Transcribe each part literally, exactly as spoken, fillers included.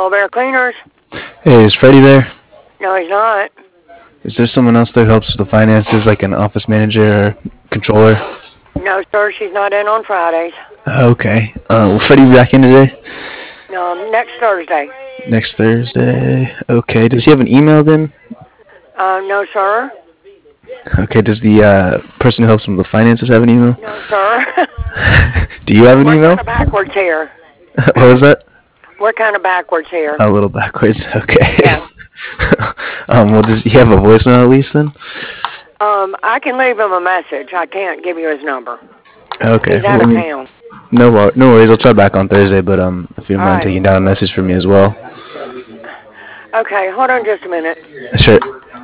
All Bear Cleaners. Hey, is Freddie there? No, he's not. Is there someone else that helps with the finances, like an office manager or controller? No, sir, she's not in on Fridays. Okay. Uh, will Freddie be back in today? No, next Thursday. Next Thursday. Okay. Does he have an email then? Uh, no, sir. Okay. Does the uh, person who helps him with the finances have an email? No, sir. Do you have an We're email? kind of backwards here. What was that? We're kind of backwards here. A little backwards. Okay. Yeah. um. Well, does he have a voicemail at least then? Um, I can leave him a message. I can't give you his number. Okay. He's out well, of I mean, town. no, wor- no worries. I'll try back on Thursday, but um, if you don't All mind right. taking down a message for me as well. Okay, hold on just a minute. Sure.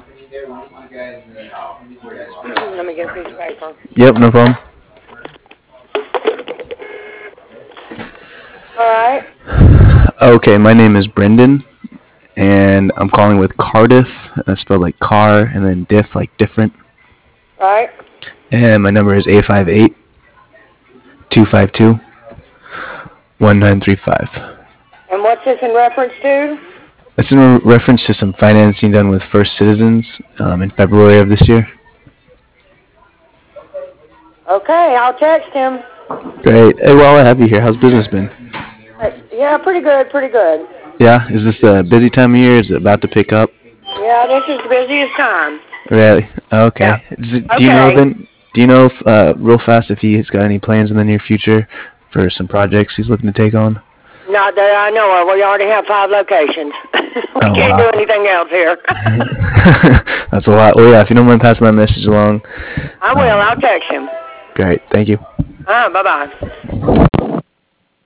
Let me get a piece of paper. Yep. No problem. All right. Okay, my name is Brendan, and I'm calling with Cardiff. That's spelled like car, and then diff like different. All right. And my number is eight five eight, two five two, one nine three five. And what's this in reference to? That's in re- reference to some financing done with First Citizens um, in February of this year. Okay, I'll text him. Great. Hey, while I have you here, how's business been? Uh, Yeah, pretty good, pretty good. Yeah? Is this a busy time of year? Is it about to pick up? Yeah, this is the busiest time. Really? Okay. Yeah. Is it, do you know Okay. then? Do you know if, uh, real fast if he's got any plans in the near future for some projects he's looking to take on? Not that I know of. We already have five locations. we Oh, can't wow. do anything else here. That's a lot. Well, yeah. If you don't mind passing my message along. I will. I'll text him. Great. Thank you. Ah, bye-bye.